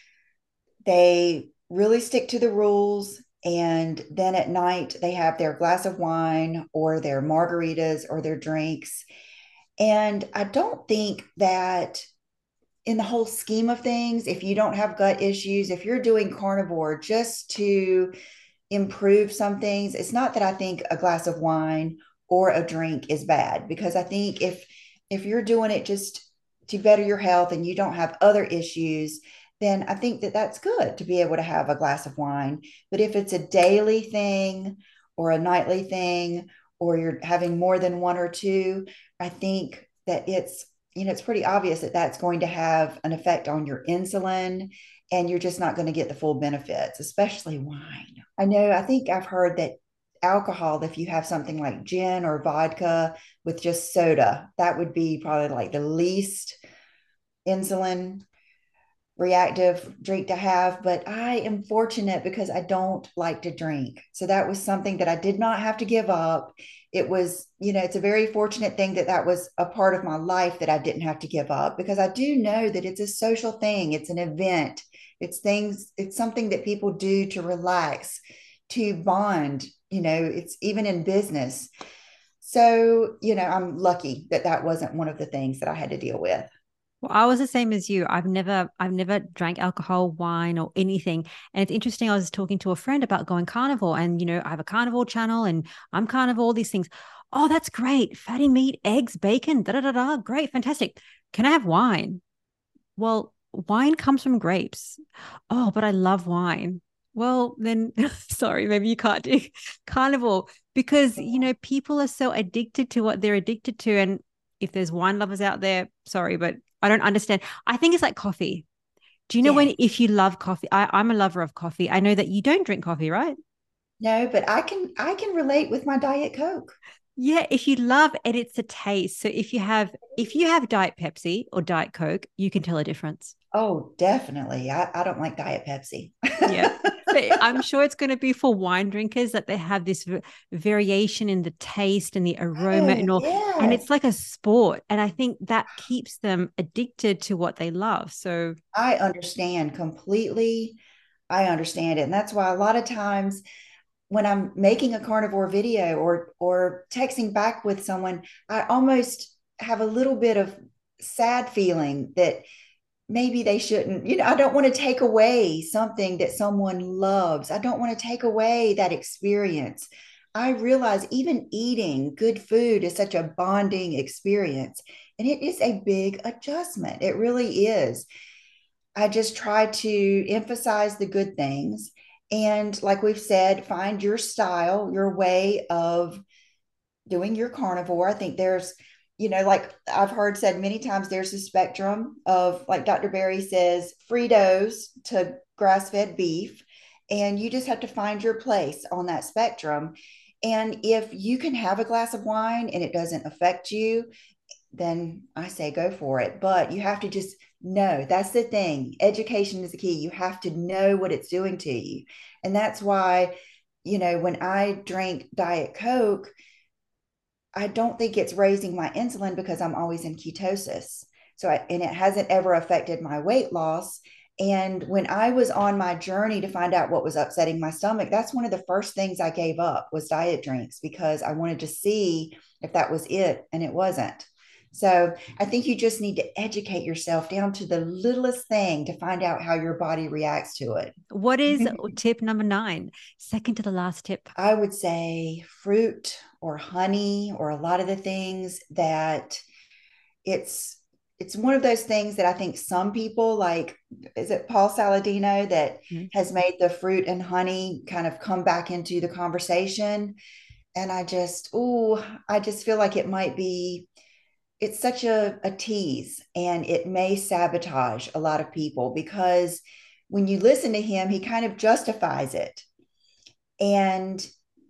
Speaker 2: they really stick to the rules. And then at night, they have their glass of wine or their margaritas or their drinks. And I don't think that in the whole scheme of things, if you don't have gut issues, if you're doing carnivore just to improve some things, it's not that I think a glass of wine or a drink is bad, because I think if you're doing it just to better your health and you don't have other issues, then I think that that's good to be able to have a glass of wine. But if it's a daily thing or a nightly thing, or you're having more than one or two, I think that it's it's pretty obvious that that's going to have an effect on your insulin, and you're just not going to get the full benefits, especially wine. I think I've heard that alcohol, if you have something like gin or vodka with just soda, that would be probably like the least insulin reactive drink to have. But I am fortunate because I don't like to drink. So that was something that I did not have to give up. It was, it's a very fortunate thing that that was a part of my life that I didn't have to give up, because I do know that it's a social thing, it's an event, it's something that people do to relax, to bond, it's even in business. So, I'm lucky that that wasn't one of the things that I had to deal with.
Speaker 1: Well, I was the same as you. I've never drank alcohol, wine, or anything. And it's interesting. I was talking to a friend about going carnivore, and I have a carnivore channel, and I'm carnivore. All these things. Oh, that's great. Fatty meat, eggs, bacon. Da da da da. Great, fantastic. Can I have wine? Well, wine comes from grapes. Oh, but I love wine. Well, then, sorry, maybe you can't do carnivore because, people are so addicted to what they're addicted to. And if there's wine lovers out there, sorry, but I don't understand. I think it's like coffee. Do you know
Speaker 2: Yes.
Speaker 1: if you love coffee? I'm a lover of coffee. I know that you don't drink coffee, right?
Speaker 2: No, but I can relate with my Diet Coke.
Speaker 1: Yeah, if you love it, it's a taste. So if you have Diet Pepsi or Diet Coke, you can tell a difference.
Speaker 2: Oh, definitely. I don't like Diet Pepsi.
Speaker 1: Yeah. But I'm sure it's going to be for wine drinkers that they have this variation in the taste and the aroma
Speaker 2: Oh,
Speaker 1: and all. And it's
Speaker 2: yes.
Speaker 1: like a sport. And I think that keeps them addicted to what they love. So,
Speaker 2: I understand completely. I understand it. And that's why a lot of times when I'm making a carnivore video or texting back with someone, I almost have a little bit of sad feeling that maybe they shouldn't, I don't want to take away something that someone loves. I don't want to take away that experience. I realize even eating good food is such a bonding experience, and it is a big adjustment. It really is. I just try to emphasize the good things. And like we've said, find your style, your way of doing your carnivore. I think there's, like I've heard said many times, there's a spectrum of, like Dr. Berry says, Fritos to grass fed beef. And you just have to find your place on that spectrum. And if you can have a glass of wine and it doesn't affect you, then I say go for it. But you have to just know, that's the thing. Education is the key. You have to know what it's doing to you. And that's why, when I drink Diet Coke, I don't think it's raising my insulin because I'm always in ketosis. And it hasn't ever affected my weight loss. And when I was on my journey to find out what was upsetting my stomach, that's one of the first things I gave up was diet drinks, because I wanted to see if that was it, and it wasn't. So I think you just need to educate yourself down to the littlest thing to find out how your body reacts to it.
Speaker 1: what is tip number 9? Second to the last tip.
Speaker 2: I would say fruit or honey, or a lot of the things that it's it's one of those things that I think some people like. Is it Paul Saladino that
Speaker 1: Mm.
Speaker 2: has made the fruit and honey kind of come back into the conversation? And I just feel like it might be, it's such a tease, and it may sabotage a lot of people, because when you listen to him, he kind of justifies it. And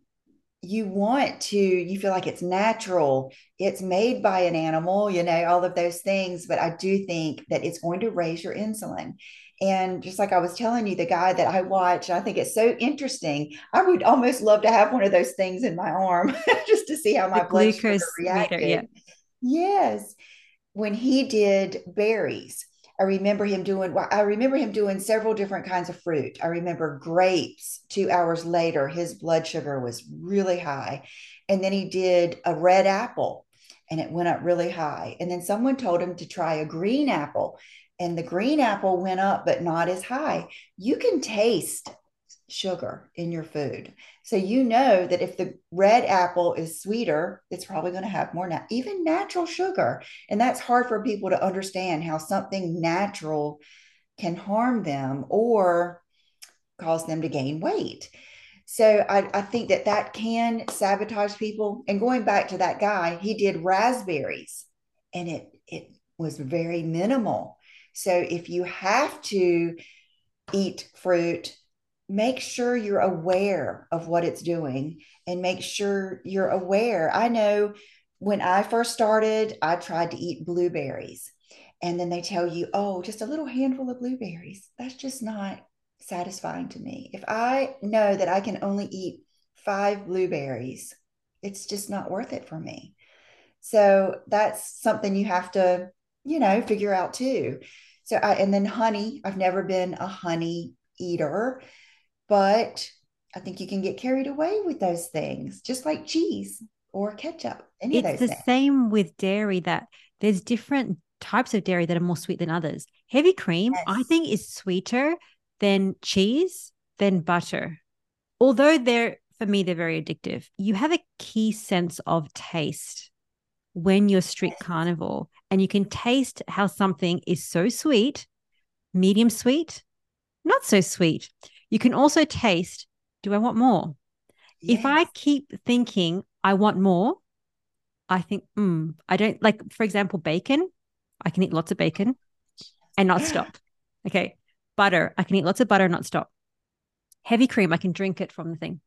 Speaker 2: you feel like it's natural, it's made by an animal, all of those things. But I do think that it's going to raise your insulin. And just like I was telling you, the guy that I watch, I think it's so interesting. I would almost love to have one of those things in my arm just to see how
Speaker 1: The
Speaker 2: my blood sugar
Speaker 1: glucose meter. Yeah.
Speaker 2: reacted. Yes. When he did berries, I remember him doing several different kinds of fruit. I remember grapes. 2 hours later, his blood sugar was really high. And then he did a red apple, and it went up really high. And then someone told him to try a green apple, and the green apple went up, but not as high. You can taste sugar in your food. So you know that if the red apple is sweeter, it's probably going to have more, even natural sugar. And that's hard for people to understand, how something natural can harm them or cause them to gain weight. So I think that that can sabotage people. And going back to that guy, he did raspberries, and it was very minimal. So if you have to eat fruit, make sure you're aware of what it's doing and make sure you're aware. I know when I first started, I tried to eat blueberries. And then they tell you, oh, just a little handful of blueberries. That's just not satisfying to me. If I know that I can only eat 5 blueberries, it's just not worth it for me. So that's something you have to, figure out too. And then honey, I've never been a honey eater, but I think you can get carried away with those things, just like cheese or ketchup, any of
Speaker 1: It's
Speaker 2: those
Speaker 1: the
Speaker 2: things.
Speaker 1: same with dairy that there's different types of dairy that are more sweet than others. Heavy cream, I
Speaker 2: Yes.
Speaker 1: think, is sweeter than cheese, than butter. Although for me, they're very addictive. You have a key sense of taste when you're strict
Speaker 2: Yes.
Speaker 1: carnivore, and you can taste how something is so sweet, medium sweet, not so sweet. You can also taste, do I want more? If I
Speaker 2: Yes.
Speaker 1: keep thinking I want more, I think, I don't like, for example, bacon. I can eat lots of bacon and not stop. Okay. Butter. I can eat lots of butter and not stop. Heavy cream. I can drink it from the thing.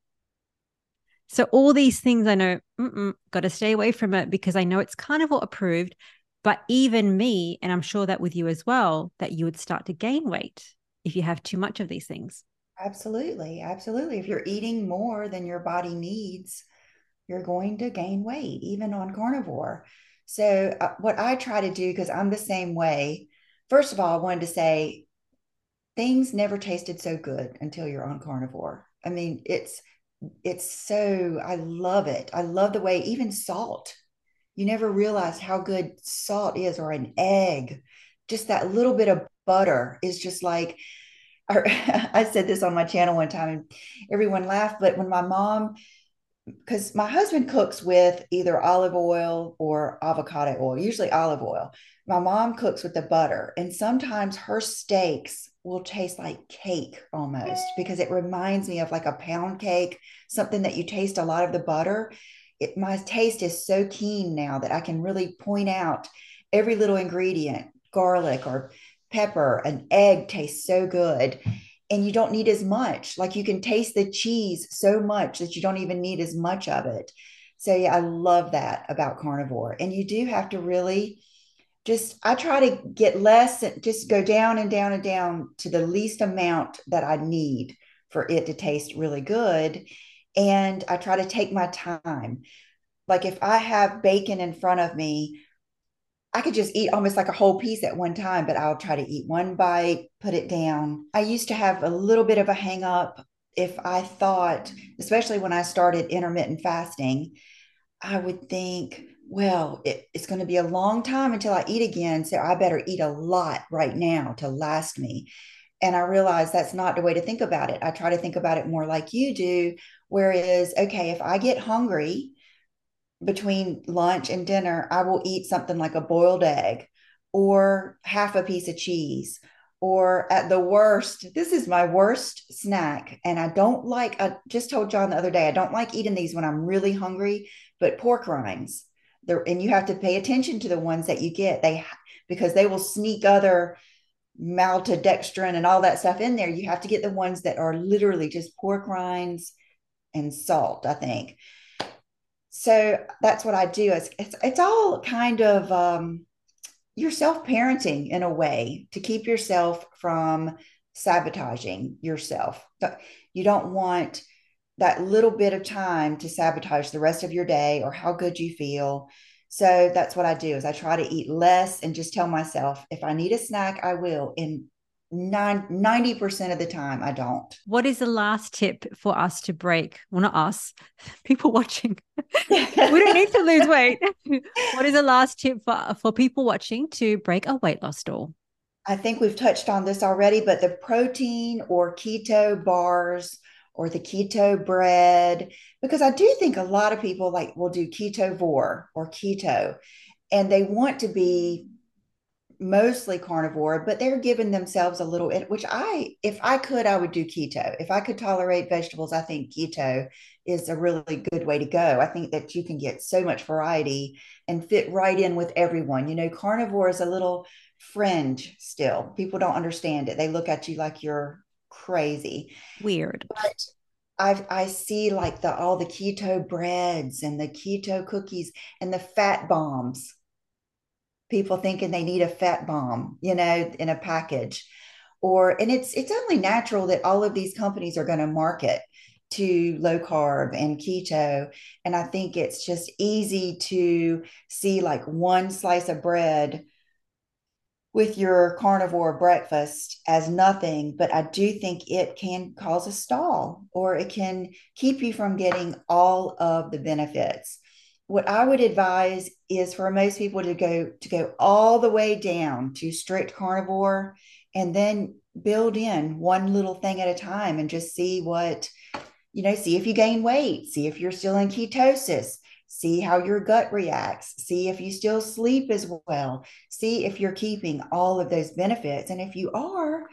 Speaker 1: So all these things I know, got to stay away from it because I know it's carnivore approved. But even me, and I'm sure that with you as well, that you would start to gain weight if you have too much of these things.
Speaker 2: Absolutely. Absolutely. If you're eating more than your body needs, you're going to gain weight, even on carnivore. So, what I try to do, because I'm the same way, first of all, I wanted to say things never tasted so good until you're on carnivore. I mean, it's so, I love it. I love the way even salt, you never realize how good salt is, or an egg. Just that little bit of butter is just like, or I said this on my channel one time and everyone laughed, but when my mom, because my husband cooks with either olive oil or avocado oil, usually olive oil. My mom cooks with the butter, and sometimes her steaks will taste like cake almost because it reminds me of like a pound cake, something that you taste a lot of the butter. My taste is so keen now that I can really point out every little ingredient, garlic or pepper, an egg tastes so good, and you don't need as much. Like you can taste the cheese so much that you don't even need as much of it. So yeah, I love that about carnivore. And you do have to really just, I try to get less, just go down and down and down to the least amount that I need for it to taste really good. And I try to take my time. Like if I have bacon in front of me, I could just eat almost like a whole piece at one time, but I'll try to eat one bite, put it down. I used to have a little bit of a hang up if I thought, especially when I started intermittent fasting, I would think, well, it's going to be a long time until I eat again. So I better eat a lot right now to last me. And I realized that's not the way to think about it. I try to think about it more like you do, whereas, okay, if I get hungry, between lunch and dinner, I will eat something like a boiled egg or half a piece of cheese. Or at the worst, this is my worst snack. And I just told John the other day, I don't like eating these when I'm really hungry, but pork rinds. And you have to pay attention to the ones that you get. Because they will sneak other maltodextrin and all that stuff in there. You have to get the ones that are literally just pork rinds and salt, I think. So that's what I do. It's all kind of you're self parenting in a way to keep yourself from sabotaging yourself. You don't want that little bit of time to sabotage the rest of your day or how good you feel. So that's what I do is I try to eat less and just tell myself if I need a snack, I will. And 90% of the time, I don't.
Speaker 1: What is the last tip for us to break? Well, not us, people watching. We don't need to lose weight. What is the last tip for people watching to break a weight loss stall?
Speaker 2: I think we've touched on this already, but the protein or keto bars or the keto bread, because I do think a lot of people like will do ketovore or keto, and they want to be mostly carnivore, but they're giving themselves a little, which if I could, I would do keto. If I could tolerate vegetables, I think keto is a really good way to go. I think that you can get so much variety and fit right in with everyone. Carnivore is a little fringe still. People don't understand it. They look at you like you're crazy.
Speaker 1: Weird.
Speaker 2: But I see like all the keto breads and the keto cookies and the fat bombs, people thinking they need a fat bomb, in a package. And it's only natural that all of these companies are going to market to low carb and keto. And I think it's just easy to see like one slice of bread with your carnivore breakfast as nothing, but I do think it can cause a stall, or it can keep you from getting all of the benefits. What I would advise is for most people to go all the way down to strict carnivore, and then build in one little thing at a time and just see see if you gain weight, see if you're still in ketosis, see how your gut reacts, see if you still sleep as well, see if you're keeping all of those benefits. And if you are,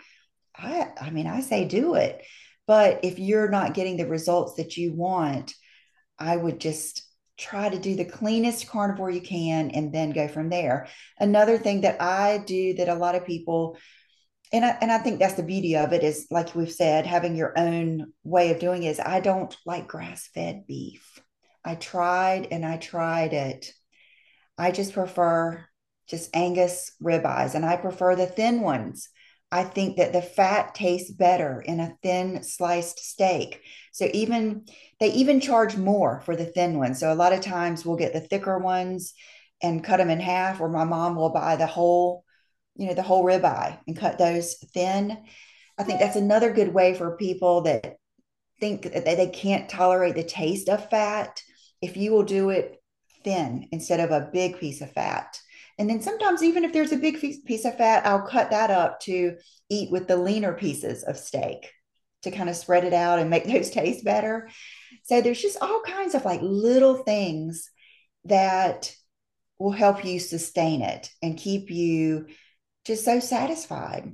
Speaker 2: I say do it. But if you're not getting the results that you want, I would just try to do the cleanest carnivore you can and then go from there. Another thing that I do that a lot of people, and I think that's the beauty of it, is like we've said, having your own way of doing it, is I don't like grass-fed beef. I tried and I tried it. I just prefer just Angus ribeyes, and I prefer the thin ones. I think that the fat tastes better in a thin sliced steak. So they even charge more for the thin ones. So a lot of times we'll get the thicker ones and cut them in half, or my mom will buy the whole ribeye and cut those thin. I think that's another good way for people that think that they can't tolerate the taste of fat. If you will do it thin instead of a big piece of fat. And then sometimes, even if there's a big piece of fat, I'll cut that up to eat with the leaner pieces of steak to kind of spread it out and make those taste better. So there's just all kinds of like little things that will help you sustain it and keep you just so satisfied.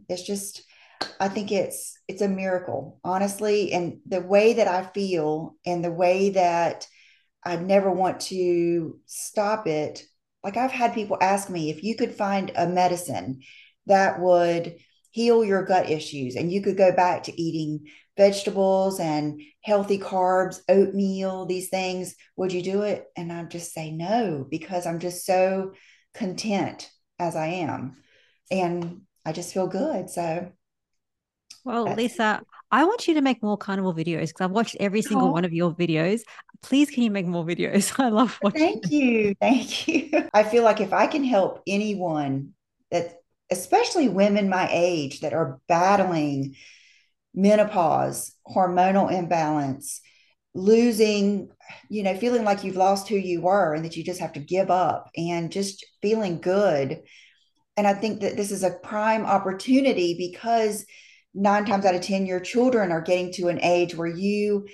Speaker 2: I think it's a miracle, honestly. And the way that I feel and the way that I never want to stop it. Like, I've had people ask me if you could find a medicine that would heal your gut issues and you could go back to eating vegetables and healthy carbs, oatmeal, these things, would you do it? And I just say no, because I'm just so content as I am. And I just feel good. So
Speaker 1: Well,
Speaker 2: that's
Speaker 1: Lisa, I want you to make more carnival videos because I've watched every single one
Speaker 2: all.
Speaker 1: of your videos. Please, can you make more videos? I love watching
Speaker 2: Thank you. Thank you. I feel like if I can help anyone that, especially women my age that are battling menopause, hormonal imbalance, losing, feeling like you've lost who you were and that you just have to give up and just feeling good. And I think that this is a prime opportunity because 9 times out of 10, your children are getting to an age where you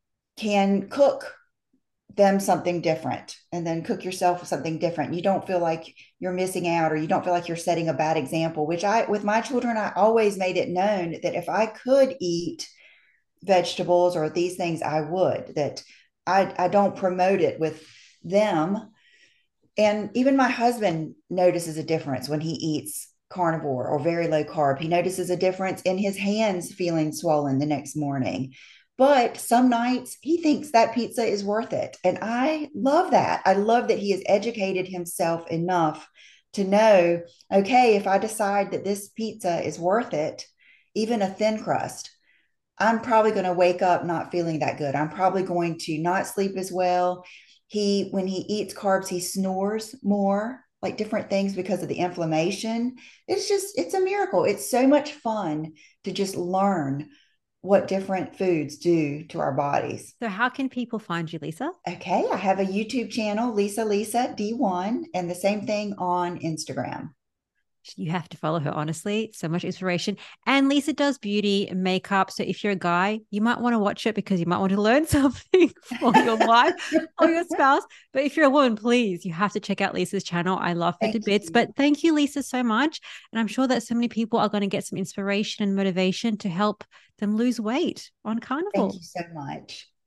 Speaker 2: can cook them something different and then cook yourself something different. You don't feel like you're missing out, or you don't feel like you're setting a bad example, which with my children, I always made it known that if I could eat vegetables or these things, I would, that I don't promote it with them. And even my husband notices a difference when he eats carnivore or very low carb. He notices a difference in his hands feeling swollen the next morning. But some nights he thinks that pizza is worth it. And I love that. I love that he has educated himself enough to know, okay, if I decide that this pizza is worth it, even a thin crust, I'm probably going to wake up not feeling that good. I'm probably going to not sleep as well. When he eats carbs, he snores more, like different things because of the inflammation. It's a miracle. It's so much fun to just learn what different foods do to our bodies.
Speaker 1: So, how can people find you, Lisa?
Speaker 2: Okay, I have a YouTube channel, Lisa D1, and the same thing on Instagram.
Speaker 1: You have to follow her, honestly. So much inspiration. And Lisa does beauty and makeup. So if you're a guy, you might want to watch it because you might want to learn something for your wife or your spouse. But if you're a woman, please, you have to check out Lisa's channel. I love her to
Speaker 2: Thank
Speaker 1: bits.
Speaker 2: you.
Speaker 1: But thank you, Lisa, so much. And I'm sure that so many people are going to get some inspiration and motivation to help them lose weight on
Speaker 2: Thank
Speaker 1: Carnival.
Speaker 2: you so much.